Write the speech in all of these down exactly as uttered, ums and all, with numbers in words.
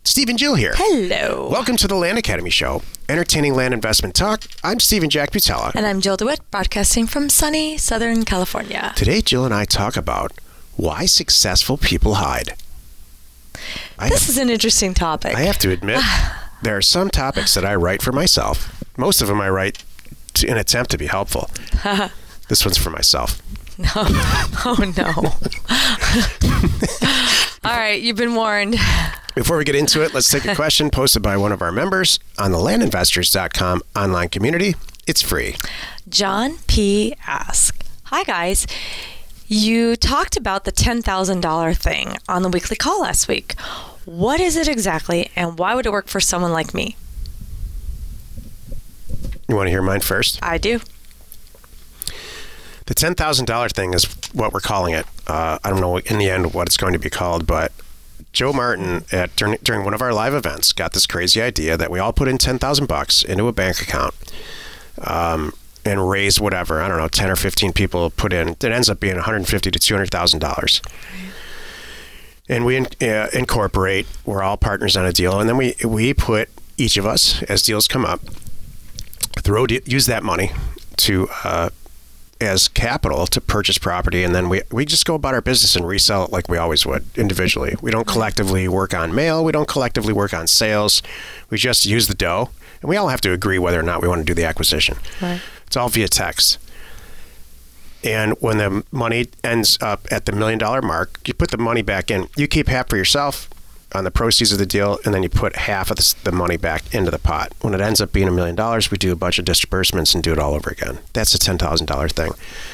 Steve and Jill here. Hello. Welcome to the Land Academy Show, entertaining land investment talk. I'm Steve and Jack Butella. And I'm Jill DeWitt, broadcasting from sunny Southern California. Today, Jill and I talk about why successful people hide. I this have, is an interesting topic. I have to admit, there are some topics that I write for myself. Most of them I write to, in an attempt to be helpful. This one's for myself. No. Oh, no. All right, you've been warned. Before we get into it, let's take a question posted by one of our members on the land investors dot com online community. It's free. John P. asked, hi, guys. You talked about the ten thousand dollars thing on the weekly call last week. What is it exactly, and why would it work for someone like me? You want to hear mine first? I do. The ten thousand dollars thing is what we're calling it. Uh, I don't know in the end what it's going to be called, but Joe Martin at during, during one of our live events got this crazy idea that we all put in ten thousand bucks into a bank account um, and raise whatever, I don't know, ten or fifteen people put in. It ends up being one hundred fifty thousand to two hundred thousand dollars. And we in, uh, incorporate, we're all partners on a deal, and then we we put each of us, as deals come up, throw use that money to uh, as capital to purchase property, and then we we just go about our business and resell it like we always would individually. We don't collectively work on mail. We don't collectively work on sales. We just use the dough, and we all have to agree whether or not we want to do the acquisition. Right. It's all via text. And when the money ends up at the million dollar mark, you put the money back in. You keep half for yourself on the proceeds of the deal, and then you put half of the, the money back into the pot. When it ends up being a million dollars, we do a bunch of disbursements and do it all over again. That's a ten thousand dollars thing.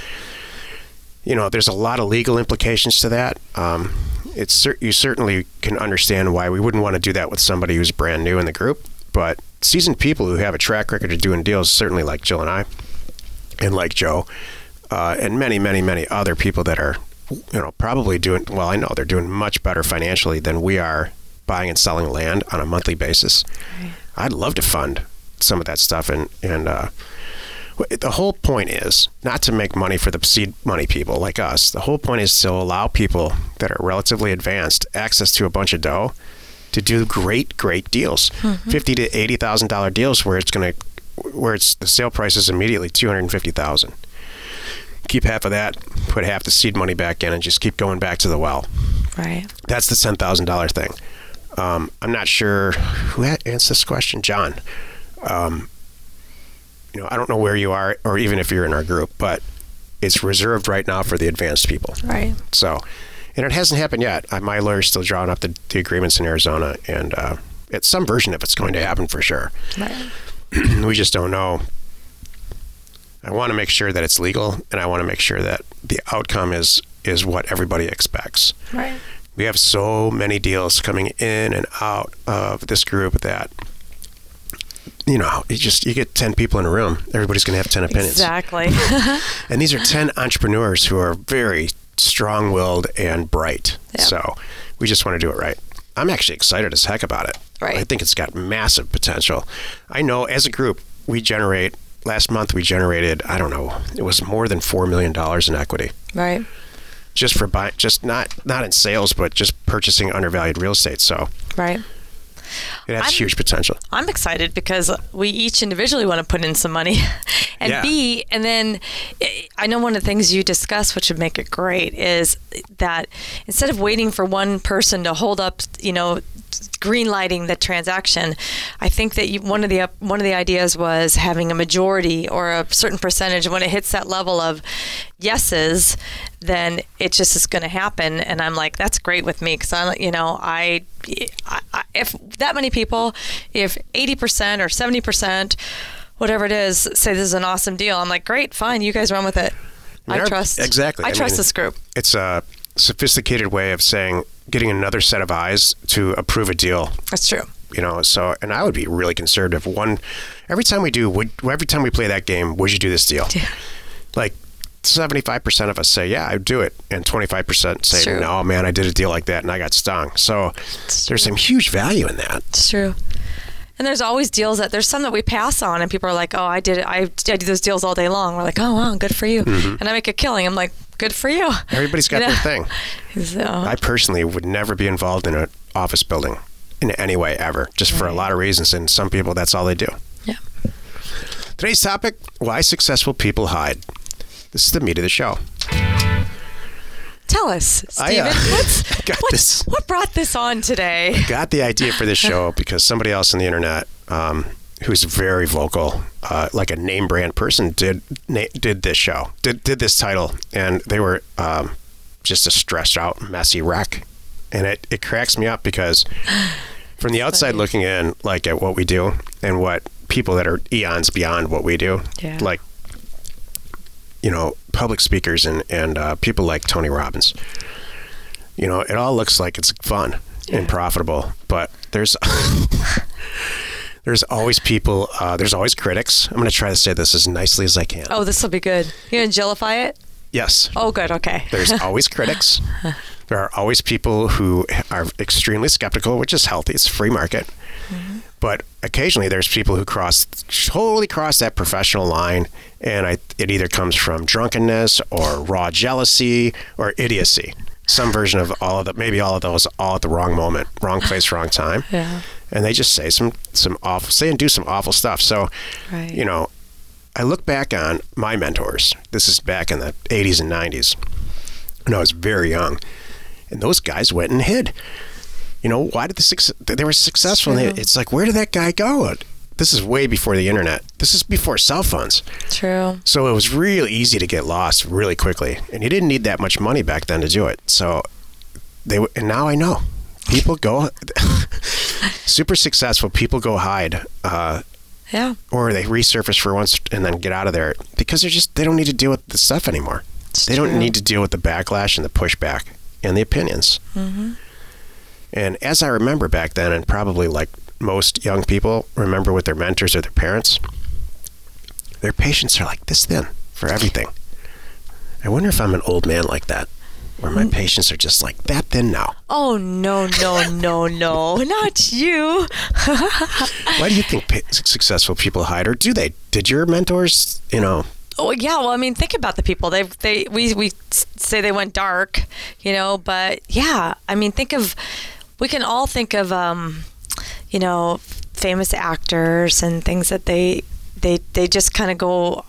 You know, there's a lot of legal implications to that. Um, it's you certainly can understand why we wouldn't want to do that with somebody who's brand new in the group, but seasoned people who have a track record of doing deals, certainly like Jill and I, and like Joe, uh, and many, many, many other people that are, you know, probably doing, well, I know they're doing much better financially than we are buying and selling land on a monthly basis. Right. I'd love to fund some of that stuff. And, and uh, the whole point is not to make money for the seed money people like us. The whole point is to allow people that are relatively advanced access to a bunch of dough to do great, great deals. Mm-hmm. fifty thousand to eighty thousand dollars deals where it's going to, where it's the sale price is immediately two hundred fifty thousand dollars. Keep half of that, put half the seed money back in, and just keep going back to the well. Right. That's the ten thousand dollars thing. Um, I'm not sure who answered this question. John. Um, you know, I don't know where you are, or even if you're in our group, but it's reserved right now for the advanced people. Right. So, and it hasn't happened yet. I, my lawyer's still drawing up the, the agreements in Arizona, and uh, it's some version of it's going to happen for sure. Right. We just don't know. I want to make sure that it's legal, and I want to make sure that the outcome is is what everybody expects. Right. We have so many deals coming in and out of this group that, you know, you just you get ten people in a room, everybody's going to have ten opinions. Exactly. And these are ten entrepreneurs who are very strong-willed and bright. Yep. So we just want to do it right. I'm actually excited as heck about it. Right. I think it's got massive potential. I know as a group, we generate, last month we generated, I don't know, it was more than four million dollars in equity. Right. Just for buying, just not, not in sales, but just purchasing undervalued real estate. So right. It has I'm, huge potential. I'm excited because we each individually want to put in some money. And yeah. B, and then I know one of the things you discuss, which would make it great, is that instead of waiting for one person to hold up, you know, green lighting the transaction, I think that you, one of the one of the ideas was having a majority or a certain percentage. When it hits that level of yeses, then it just is going to happen. And I'm like, that's great with me because I, you know, I, I, if that many people, if eighty percent or seventy percent, whatever it is, say this is an awesome deal, I'm like, great, fine, you guys run with it. I They're, trust. Exactly. I, I trust mean, this group. It's a sophisticated way of saying getting another set of eyes to approve a deal. That's true. You know, so, and I would be really conservative. One, every time we do, would, every time we play that game, would you do this deal? Yeah. Like seventy-five percent of us say, yeah, I'd do it. And twenty-five percent say, true. no, man, I did a deal like that and I got stung. So It's there's true. some huge value in that. It's true. And there's always deals that there's some that we pass on and people are like, oh, I did it. I, I do those deals all day long. We're like, oh, wow, good for you. Mm-hmm. And I make a killing. I'm like, good for you. Everybody's got you know? their thing. So, I personally would never be involved in an office building in any way ever, just right. for a lot of reasons. And some people, that's all they do. Yeah. Today's topic, why successful people hide. This is the meat of the show. Tell us, Stephen, I, uh, what's, got what's, this. what brought this on today? I got the idea for this show because somebody else on the internet um, who's very vocal, uh, like a name brand person, did na- did this show, did did this title, and they were um, just a stressed out, messy wreck. And it, it cracks me up because from the outside funny. looking in, like at what we do and what people that are eons beyond what we do, yeah. like, you know, public speakers and, and uh, people like Tony Robbins, you know, it all looks like it's fun yeah. and profitable, but there's there's always people, uh, there's always critics. I'm going to try to say this as nicely as I can. Oh, this will be good. You going to jellify it? Yes. Oh, good. Okay. There's always critics. There are always people who are extremely skeptical, which is healthy. It's a free market. Mm-hmm. But occasionally there's people who cross, totally cross that professional line, and I, it either comes from drunkenness or raw jealousy or idiocy. Some version of all of the, maybe all of those, all at the wrong moment, wrong place, wrong time. Yeah. And they just say some, some awful, say and do some awful stuff. So, right. you know, I look back on my mentors. This is back in the eighties and nineties when I was very young. And those guys went and hid. You know, why did the they were successful? And they, it's like, where did that guy go? This is way before the internet. This is before cell phones. True. So it was really easy to get lost really quickly, and you didn't need that much money back then to do it. So they and now I know people go super successful. People go hide. Uh, yeah. Or they resurface for once and then get out of there because they're just they don't need to deal with the stuff anymore. It's they true. don't need to deal with the backlash and the pushback and the opinions. Mm-hmm. And as I remember back then, and probably like most young people remember with their mentors or their parents, their patients are like this thin for everything. I wonder if I'm an old man like that, where my patients are just like that thin now. Oh, no, no, no, no, not you. Why do you think pa- successful people hide, or do they? Did your mentors, you know... Oh yeah, well, I mean, think about the people. They, they, we, we say they went dark, you know. But yeah, I mean, think of. We can all think of, um, you know, famous actors and things that they, they, they just kind of go.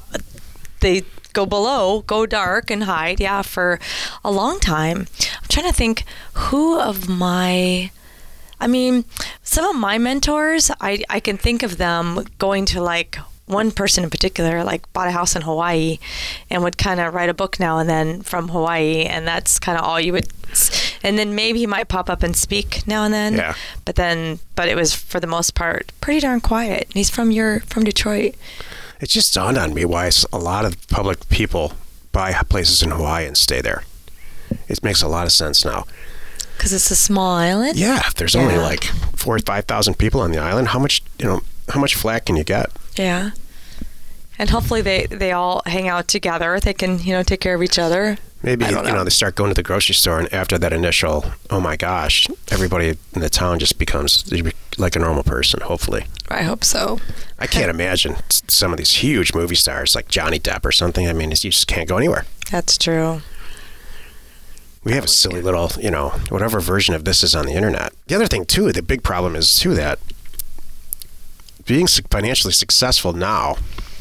They go below, go dark, and hide. Yeah, for a long time. I'm trying to think who of my. I mean, some of my mentors, I, I can think of them going to like. One person in particular, like, bought a house in Hawaii and would kind of write a book now and then from Hawaii, and that's kind of all you would. And then maybe he might pop up and speak now and then. Yeah. But then, but it was for the most part pretty darn quiet. He's from your from Detroit. It just dawned on me why a lot of public people buy places in Hawaii and stay there. It makes a lot of sense now. Because it's a small island. Yeah, if there's yeah. only like four or five thousand people on the island, how much you know? How much flack can you get? Yeah. And hopefully they, they all hang out together. They can, you know, take care of each other. Maybe, I you don't know. know, they start going to the grocery store, and after that initial, oh my gosh, everybody in the town just becomes like a normal person, hopefully. I hope so. I can't imagine some of these huge movie stars like Johnny Depp or something. I mean, you just can't go anywhere. That's true. We have a silly little, you know, whatever version of this is on the internet. The other thing, too, the big problem is, too, that being financially successful now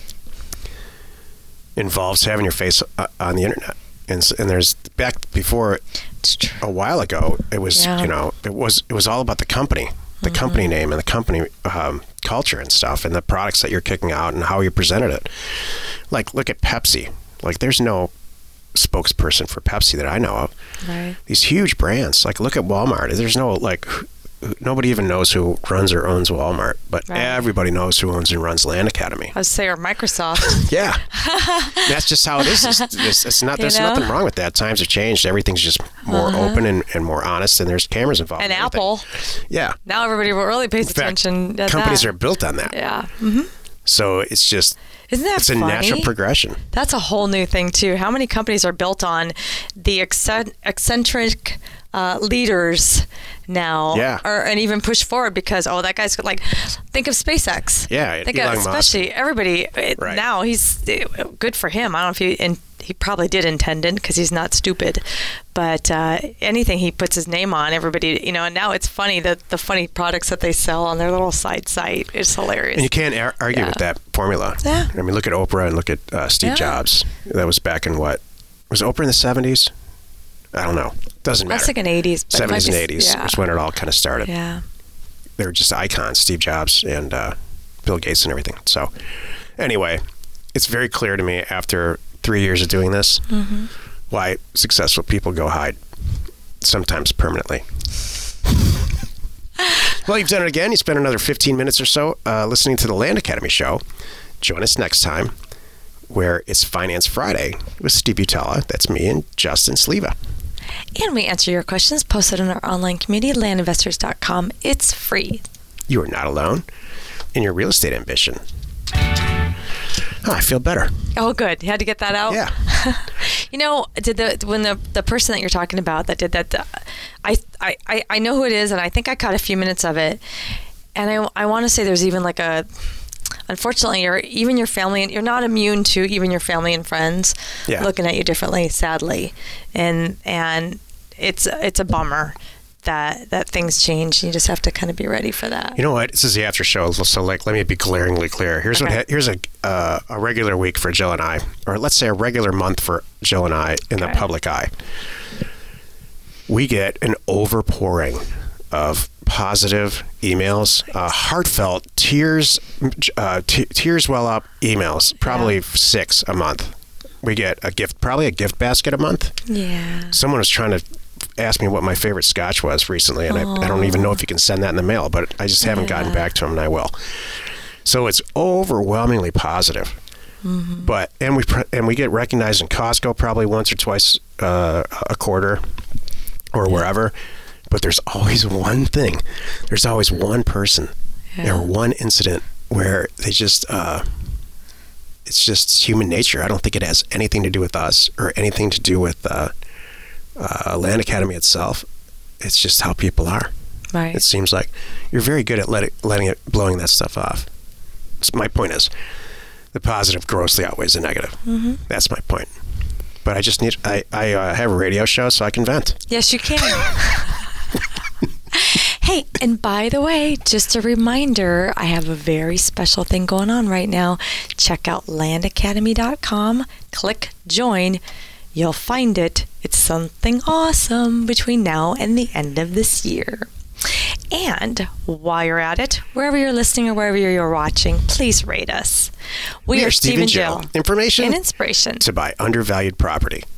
involves having your face uh, on the internet. And, and there's back before a while ago, it was, yeah. you know, it was it was all about the company, the mm-hmm. company name and the company um, culture and stuff, and the products that you're kicking out and how you presented it. Like, look at Pepsi. Like, there's no spokesperson for Pepsi that I know of. Right. These huge brands. Like, look at Walmart. There's no, like, nobody even knows who runs or owns Walmart, but right. everybody knows who owns and runs Land Academy. I would say, or Microsoft. Yeah. That's just how it is. It's, it's, it's not, there's you know? nothing wrong with that. Times have changed. Everything's just more uh-huh. open and, and more honest, and there's cameras involved. And in Apple. Yeah. Now everybody really pays in fact, attention to companies that. are built on that. Yeah. Mm-hmm. So it's just... Isn't that it's funny? a natural progression. That's a whole new thing, too. How many companies are built on the eccentric uh, leaders now? Yeah. Or, and even push forward because, oh, that guy's like, think of SpaceX. Yeah. Think Elon of, especially Musk. everybody. It, right. Now, he's good for him. I don't know if he, in, he probably did intend it because he's not stupid. But uh, anything he puts his name on, everybody, you know, and now it's funny that the funny products that they sell on their little side site is hilarious. And you can't ar- argue Yeah. with that formula. Yeah. I mean, look at Oprah and look at uh, Steve Yeah. Jobs. That was back in what? Was Oprah in the seventies? I don't know. Doesn't I matter. was thinking eighties. But it might seventies and be- eighties Yeah. is when it all kind of started. Yeah. They were just icons, Steve Jobs and uh, Bill Gates and everything. So anyway, it's very clear to me after three years of doing this Mm-hmm. why successful people go hide, sometimes permanently. Well, you've done it again. You spent another fifteen minutes or so uh, listening to the Land Academy show. Join us next time where it's Finance Friday with Steve Butala. That's me and Justin Sleva. And we answer your questions posted in our online community, land investors dot com. It's free. You are not alone in your real estate ambition. Oh, I feel better. Oh, good. You had to get that out? Yeah. You know, did the when the the person that you're talking about that did that, uh, I, I, I- I know who it is, and I think I caught a few minutes of it. And I, I want to say there's even like a, unfortunately, you're, even your family, you're not immune to even your family and friends Yeah. looking at you differently, sadly. And and it's it's a bummer that that things change. You just have to kind of be ready for that. You know what? This is the after show, so like, let me be glaringly clear. Here's Okay. what. Ha- here's a uh, a regular week for Jill and I, or let's say a regular month for Jill and I in the Okay. public eye. We get an overpouring of positive emails, uh, heartfelt tears, uh, t- tears well up emails. Probably Yeah. six a month. We get a gift, probably a gift basket a month. Yeah. Someone was trying to ask me what my favorite scotch was recently, and I, I don't even know if you can send that in the mail, but I just haven't gotten Yeah. back to him, and I will. So it's overwhelmingly positive. Mm-hmm. But and we pr- and we get recognized in Costco probably once or twice uh, a quarter or wherever. But there's always one thing. There's always one person Yeah. or one incident where they just. Uh, it's just human nature. I don't think it has anything to do with us or anything to do with uh, uh, Land Academy itself. It's just how people are. Right. It seems like you're very good at let it, letting it, blowing that stuff off. So my point is, the positive grossly outweighs the negative. Mm-hmm. That's my point. But I just need, I, I uh, have a radio show so I can vent. Yes, you can. Hey, and by the way, just a reminder, I have a very special thing going on right now. Check out land academy dot com, click join. You'll find it. It's something awesome between now and the end of this year. And while you're at it, wherever you're listening or wherever you're watching, please rate us. We, We are are Steve Steve and and Jill. Jill. Information and inspiration. to buy undervalued property.